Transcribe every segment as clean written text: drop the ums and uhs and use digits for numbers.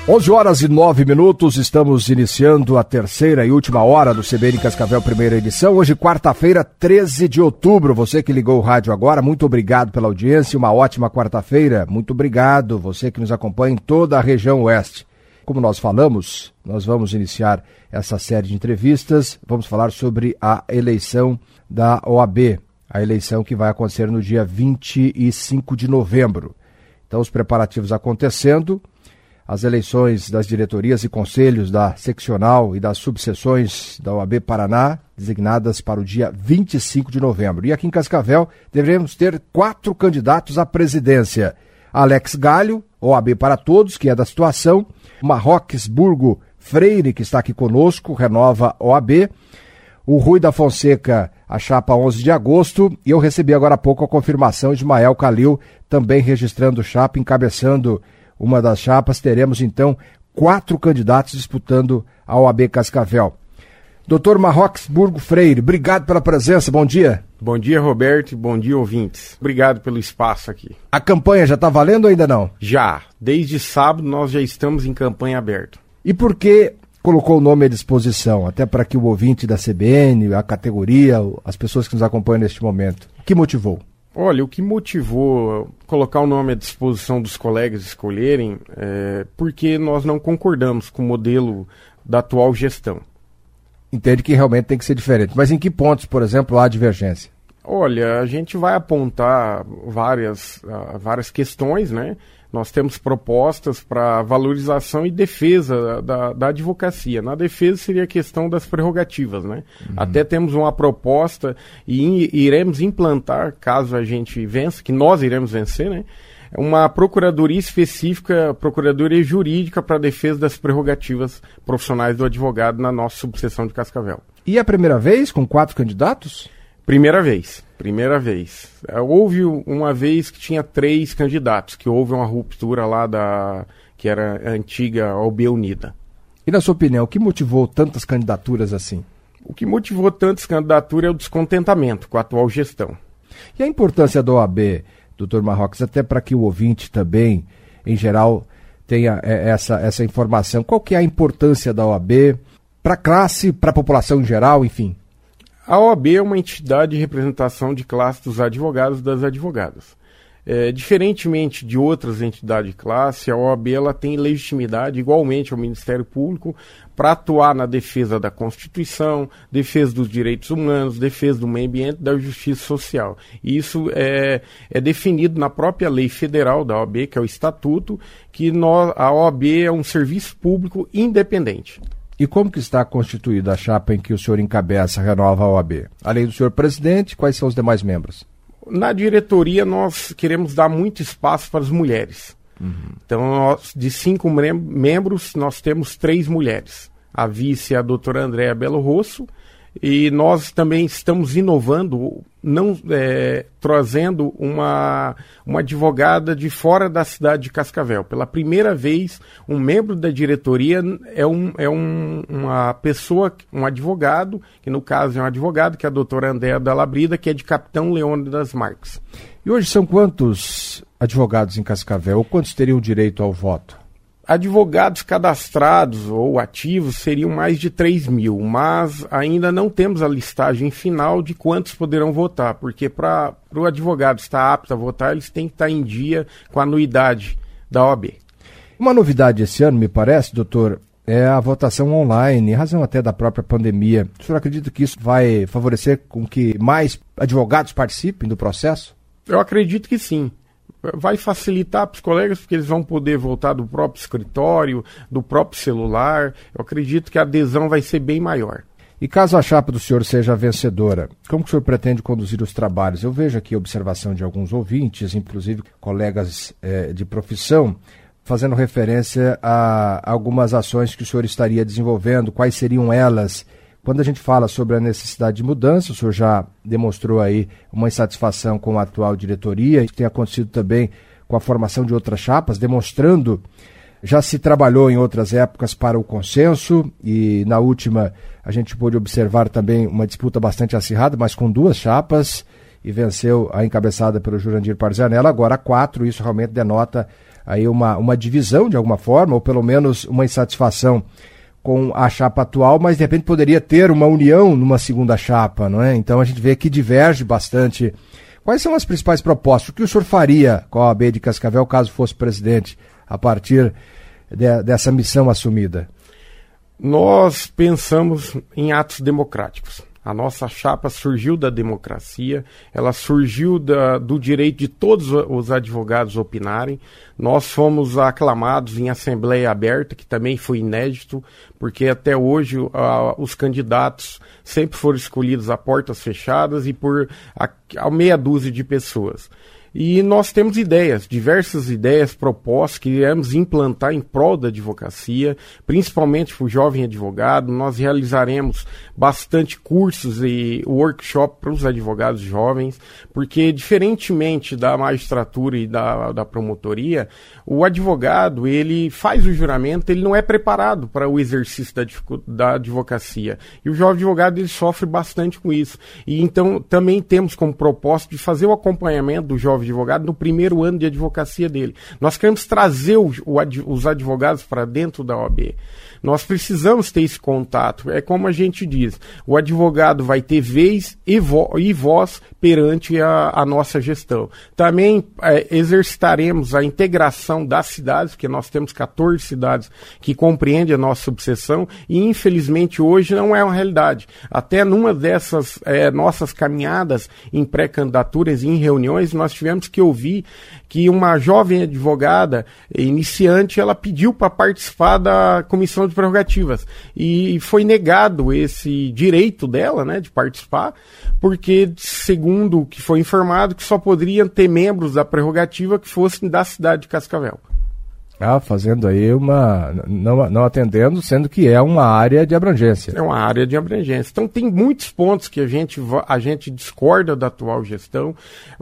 11h09, estamos iniciando a terceira e última hora do CBN Cascavel, primeira edição. Hoje, quarta-feira, 13 de outubro. Você que ligou o rádio agora, muito obrigado pela audiência, uma ótima quarta-feira. Muito obrigado, você que nos acompanha em toda a região oeste. Como nós falamos, nós vamos iniciar essa série de entrevistas. Vamos falar sobre a eleição da OAB, a eleição que vai acontecer no dia 25 de novembro. Então, os preparativos acontecendo. As eleições das diretorias e conselhos da seccional e das subseções da OAB Paraná, designadas para o dia 25 de novembro. E aqui em Cascavel, devemos ter 4 candidatos à presidência. Alex Galho, OAB para Todos, que é da situação. Marroques Burgo Freire, que está aqui conosco, renova OAB. O Rui da Fonseca, a chapa 11 de agosto. E eu recebi agora há pouco a confirmação de Ismael Calil, também registrando chapa, encabeçando uma das chapas. Teremos, então, 4 candidatos disputando a OAB Cascavel. Doutor Marroques Burgo Freire, obrigado pela presença, bom dia. Bom dia, Roberto, bom dia, ouvintes. Obrigado pelo espaço aqui. A campanha já está valendo ou ainda não? Já. Desde sábado nós já estamos em campanha aberta. E por que colocou o nome à disposição? Até para que o ouvinte da CBN, a categoria, as pessoas que nos acompanham neste momento. O que motivou? Olha, o que motivou colocar o nome à disposição dos colegas escolherem é porque nós não concordamos com o modelo da atual gestão. Entende que realmente tem que ser diferente. Mas em que pontos, por exemplo, há divergência? Olha, a gente vai apontar várias questões, né? Nós temos propostas para valorização e defesa da advocacia. Na defesa seria a questão das prerrogativas, né? Até temos uma proposta e iremos implantar, caso a gente vença, que nós iremos vencer, né? Uma procuradoria específica, procuradoria jurídica para a defesa das prerrogativas profissionais do advogado na nossa subseção de Cascavel. E é a primeira vez com 4 candidatos? Primeira vez. Houve uma vez que tinha 3 candidatos, que houve uma ruptura lá que era a antiga OAB Unida. E na sua opinião, o que motivou tantas candidaturas assim? O que motivou tantas candidaturas é o descontentamento com a atual gestão. E a importância da OAB, doutor Marroques, até para que o ouvinte também, em geral, tenha essa informação. Qual que é a importância da OAB para a classe, para a população em geral, enfim? A OAB é uma entidade de representação de classe dos advogados e das advogadas. Diferentemente de outras entidades de classe, a OAB ela tem legitimidade, igualmente ao Ministério Público, para atuar na defesa da Constituição, defesa dos direitos humanos, defesa do meio ambiente e da justiça social. E isso é definido na própria lei federal da OAB, que é o Estatuto, que a OAB é um serviço público independente. E como que está constituída a chapa em que o senhor encabeça, renova a OAB? Além do senhor presidente, quais são os demais membros? Na diretoria nós queremos dar muito espaço para as mulheres. Então, de 5 membros, nós temos 3 mulheres. A vice é a doutora Andréa Belo Rosso, e nós também estamos inovando, trazendo uma advogada de fora da cidade de Cascavel. Pela primeira vez, um membro da diretoria é uma pessoa, um advogado, que no caso é um advogado, que é a doutora Andréa Dalabrida, que é de Capitão Leônidas Marques. E hoje são quantos advogados em Cascavel, ou quantos teriam direito ao voto? Advogados cadastrados ou ativos seriam mais de 3.000, mas ainda não temos a listagem final de quantos poderão votar, porque para o advogado estar apto a votar, eles têm que estar em dia com a anuidade da OAB. Uma novidade esse ano, me parece, doutor, é a votação online, em razão até da própria pandemia. O senhor acredita que isso vai favorecer com que mais advogados participem do processo? Eu acredito que sim. Vai facilitar para os colegas, porque eles vão poder voltar do próprio escritório, do próprio celular. Eu acredito que a adesão vai ser bem maior. E caso a chapa do senhor seja vencedora, como que o senhor pretende conduzir os trabalhos? Eu vejo aqui a observação de alguns ouvintes, inclusive colegas de profissão, fazendo referência a algumas ações que o senhor estaria desenvolvendo, quais seriam elas? Quando a gente fala sobre a necessidade de mudança, o senhor já demonstrou aí uma insatisfação com a atual diretoria, isso tem acontecido também com a formação de outras chapas, demonstrando, já se trabalhou em outras épocas para o consenso, e na última a gente pôde observar também uma disputa bastante acirrada, mas com 2 chapas, e venceu a encabeçada pelo Jurandir Parzanello, agora 4, isso realmente denota aí uma divisão de alguma forma, ou pelo menos uma insatisfação com a chapa atual, mas de repente poderia ter uma união numa segunda chapa, não é? Então a gente vê que diverge bastante. Quais são as principais propostas? O que o senhor faria com a OAB de Cascavel caso fosse presidente, a partir dessa missão assumida? Nós pensamos em atos democráticos. A nossa chapa surgiu da democracia, ela surgiu do direito de todos os advogados opinarem. Nós fomos aclamados em assembleia aberta, que também foi inédito, porque até hoje os candidatos sempre foram escolhidos a portas fechadas e por a meia dúzia de pessoas. E nós temos diversas ideias, propostas que iremos implantar em prol da advocacia, principalmente para o jovem advogado. Nós realizaremos bastante cursos e workshop para os advogados jovens, porque diferentemente da magistratura e da promotoria, o advogado, ele faz o juramento, ele não é preparado para o exercício da advocacia. E o jovem advogado, ele sofre bastante com isso. E então também temos como propósito de fazer o acompanhamento do jovem advogado no primeiro ano de advocacia dele. Nós queremos trazer os advogados para dentro da OAB. Nós precisamos ter esse contato. É como a gente diz, o advogado vai ter vez e voz perante a nossa gestão. Também exercitaremos a integração das cidades, porque nós temos 14 cidades que compreendem a nossa subseção e infelizmente hoje não é uma realidade. Até numa dessas nossas caminhadas em pré-candidaturas e em reuniões, nós tivemos que ouvir que uma jovem advogada iniciante, ela pediu para participar da comissão de prerrogativas e foi negado esse direito dela, né, de participar, porque segundo o que foi informado, que só poderiam ter membros da prerrogativa que fossem da cidade de Cascavel. Fazendo aí não atendendo, sendo que é uma área de abrangência. É uma área de abrangência. Então tem muitos pontos que a gente discorda da atual gestão.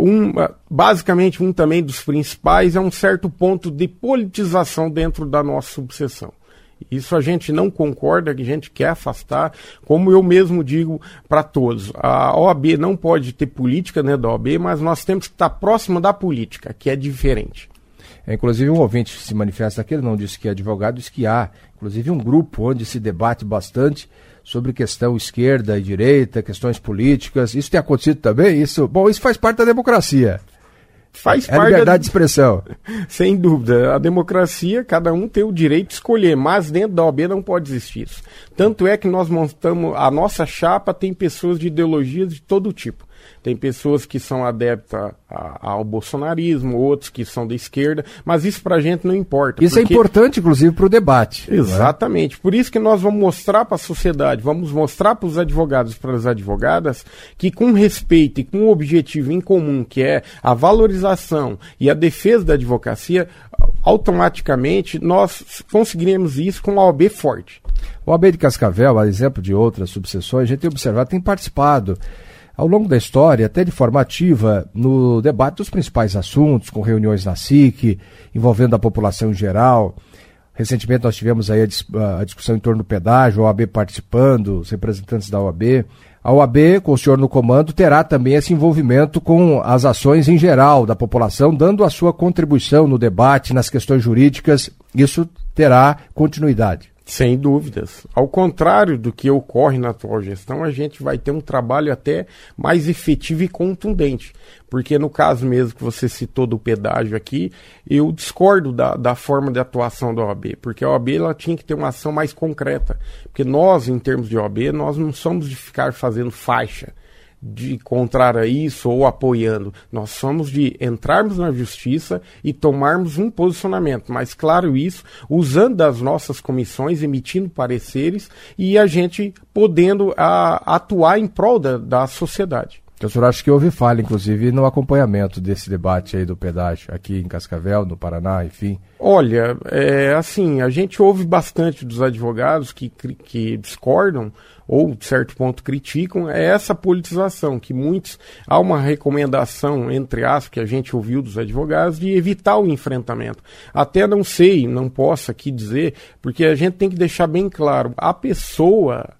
Basicamente, um também dos principais é um certo ponto de politização dentro da nossa subseção. Isso a gente não concorda, que a gente quer afastar, como eu mesmo digo para todos. A OAB não pode ter política dentro da OAB, mas nós temos que estar próximo da política, que é diferente. Inclusive um ouvinte se manifesta aqui, ele não disse que é advogado, disse que há, inclusive, um grupo onde se debate bastante sobre questão esquerda e direita, questões políticas. Isso tem acontecido também? Isso faz parte da democracia. Faz parte a liberdade de expressão. Sem dúvida. A democracia, cada um tem o direito de escolher, mas dentro da OAB não pode existir isso. Tanto é que nós montamos, a nossa chapa tem pessoas de ideologias de todo tipo. Tem pessoas que são adeptas ao bolsonarismo, outros que são da esquerda, mas isso pra gente não importa. Isso porque é importante, inclusive, para o debate. Exatamente. Por isso que nós vamos mostrar para a sociedade, vamos mostrar para os advogados e para as advogadas que com respeito e com um objetivo em comum, que é a valorização e a defesa da advocacia, automaticamente nós conseguiremos isso com uma OAB forte. O OAB de Cascavel, a exemplo de outras subseções, a gente tem observado, tem participado ao longo da história, até de forma ativa, no debate dos principais assuntos, com reuniões na SIC, envolvendo a população em geral. Recentemente nós tivemos aí a discussão em torno do pedágio, a OAB participando, os representantes da OAB. A OAB, com o senhor no comando, terá também esse envolvimento com as ações em geral da população, dando a sua contribuição no debate, nas questões jurídicas. Isso terá continuidade. Sem dúvidas. Ao contrário do que ocorre na atual gestão, a gente vai ter um trabalho até mais efetivo e contundente. Porque no caso mesmo que você citou do pedágio aqui, eu discordo da forma de atuação da OAB. Porque a OAB ela tinha que ter uma ação mais concreta. Porque nós, em termos de OAB, nós não somos de ficar fazendo faixa de contrário a isso ou apoiando. Nós somos de entrarmos na justiça e tomarmos um posicionamento, mas claro isso, usando das nossas comissões, emitindo pareceres e a gente podendo atuar em prol da sociedade. O senhor acha que houve falha, inclusive, no acompanhamento desse debate aí do pedágio aqui em Cascavel, no Paraná, enfim? Olha, assim, a gente ouve bastante dos advogados que discordam ou, de certo ponto, criticam, essa politização, que há uma recomendação, entre aspas, que a gente ouviu dos advogados, de evitar o enfrentamento. Até não posso aqui dizer, porque a gente tem que deixar bem claro, a pessoa,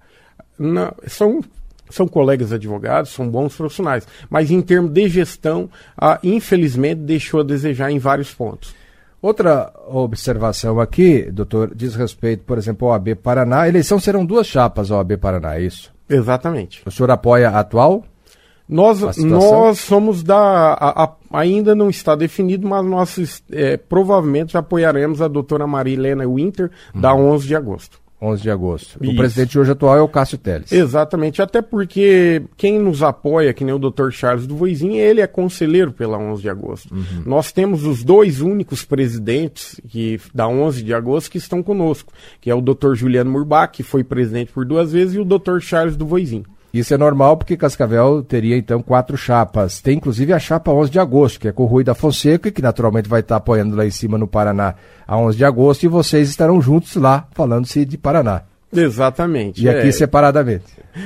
são colegas advogados, são bons profissionais, mas em termos de gestão, infelizmente, deixou a desejar em vários pontos. Outra observação aqui, doutor, diz respeito, por exemplo, ao OAB Paraná. A eleição serão 2 chapas ao OAB Paraná, é isso? Exatamente. O senhor apoia a atual? Nós somos ainda não está definido, mas nós provavelmente apoiaremos a doutora Maria Helena Winter, da 11 de agosto. 11 de agosto. Isso. O presidente hoje atual é o Cássio Telles. Exatamente, até porque quem nos apoia, que nem o Dr. Charles do Voisin, ele é conselheiro pela 11 de agosto. Nós temos os 2 únicos presidentes da 11 de agosto que estão conosco, que é o Dr. Juliano Murbach, que foi presidente por 2 vezes, e o Dr. Charles do Voisin. Isso é normal porque Cascavel teria então 4 chapas. Tem inclusive a chapa 11 de agosto, que é com o Rui da Fonseca, que naturalmente vai estar apoiando lá em cima no Paraná a 11 de agosto, e vocês estarão juntos lá falando-se de Paraná. Exatamente. E aqui separadamente.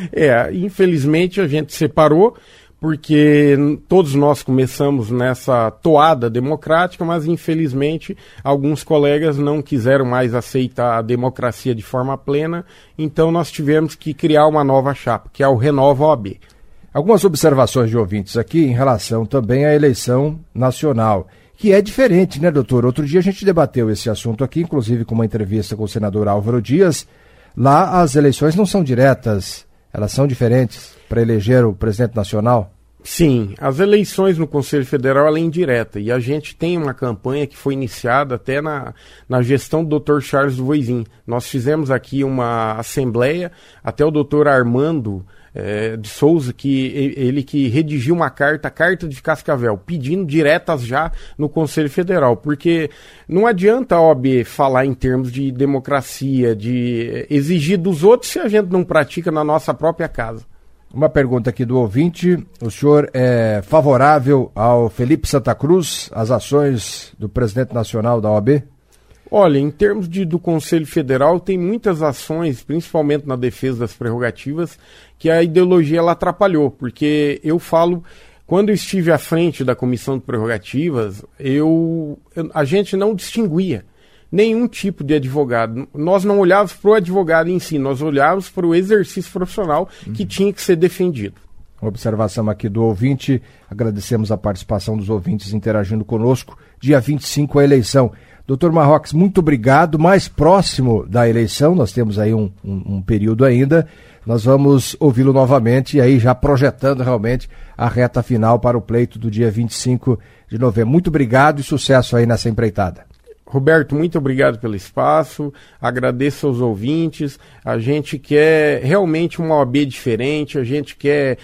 Infelizmente a gente separou, porque todos nós começamos nessa toada democrática, mas infelizmente alguns colegas não quiseram mais aceitar a democracia de forma plena, então nós tivemos que criar uma nova chapa, que é o Renova OAB. Algumas observações de ouvintes aqui em relação também à eleição nacional, que é diferente, né, doutor? Outro dia a gente debateu esse assunto aqui, inclusive com uma entrevista com o senador Álvaro Dias. Lá as eleições não são diretas, elas são diferentes para eleger o presidente nacional? Sim, as eleições no Conselho Federal ela é indireta, e a gente tem uma campanha que foi iniciada até na gestão do Dr. Charles do Voisin. Nós fizemos aqui uma assembleia, até o Dr. Armando de Souza, ele que redigiu uma carta, a Carta de Cascavel, pedindo diretas já no Conselho Federal, porque não adianta a OAB falar em termos de democracia, de exigir dos outros se a gente não pratica na nossa própria casa. Uma pergunta aqui do ouvinte: o senhor é favorável ao Felipe Santa Cruz, às ações do presidente nacional da OAB? Olha, em termos do Conselho Federal, tem muitas ações, principalmente na defesa das prerrogativas, que a ideologia ela atrapalhou, porque eu falo, quando eu estive à frente da Comissão de Prerrogativas, a gente não distinguia nenhum tipo de advogado. Nós não olhávamos para o advogado em si, nós olhávamos para o exercício profissional que tinha que ser defendido. Observação aqui do ouvinte, agradecemos a participação dos ouvintes interagindo conosco. Dia 25 a eleição. Doutor Marroques, muito obrigado. Mais próximo da eleição, nós temos aí um período ainda, nós vamos ouvi-lo novamente, e aí já projetando realmente a reta final para o pleito do dia 25 de novembro. Muito obrigado e sucesso aí nessa empreitada. Roberto, muito obrigado pelo espaço, agradeço aos ouvintes, a gente quer realmente uma OAB diferente, a gente quer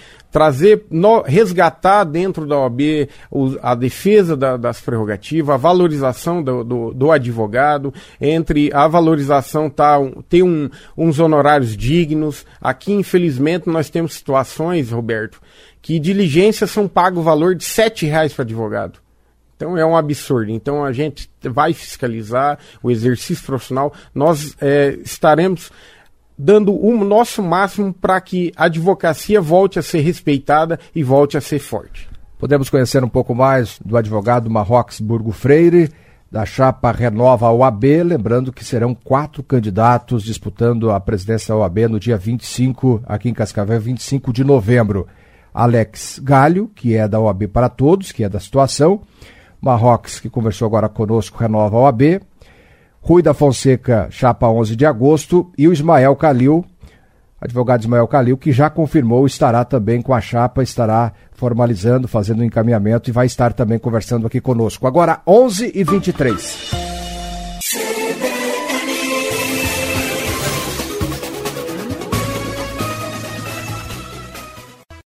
resgatar dentro da OAB a defesa das prerrogativas, a valorização do advogado, entre a valorização ter uns honorários dignos. Aqui, infelizmente, nós temos situações, Roberto, que diligências são pagos o valor de R$7 para advogado. Então é um absurdo. Então a gente vai fiscalizar o exercício profissional. Nós estaremos dando o nosso máximo para que a advocacia volte a ser respeitada e volte a ser forte. Podemos conhecer um pouco mais do advogado Marroques Burgo Freire, da chapa Renova OAB, lembrando que serão 4 candidatos disputando a presidência da OAB no dia 25, aqui em Cascavel, 25 de novembro. Alex Galho, que é da OAB para Todos, que é da situação. Marroques, que conversou agora conosco, Renova a OAB, Rui da Fonseca, chapa 11 de agosto, e o Ismael Calil, advogado Ismael Calil, que já confirmou, estará também com a chapa, estará formalizando, fazendo um encaminhamento e vai estar também conversando aqui conosco. Agora, 11h23.